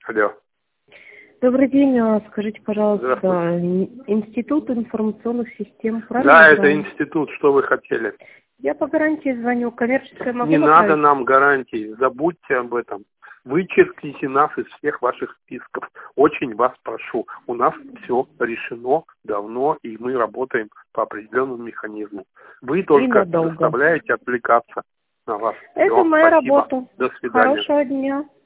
Алло. Добрый день, скажите, пожалуйста, Здравствуйте. Институт информационных систем, правильно? Да, я это звоню? институт, что вы хотели? Я по гарантии звоню, коммерческая могу Не надо направить? нам гарантий, забудьте об этом. Вычеркните нас из всех ваших списков. Очень вас прошу. У нас все решено давно, и мы работаем по определенному механизму. Вы только Надолго. заставляете отвлекаться на вас. Это Всё, моя спасибо. работа. До свидания. Хорошего дня.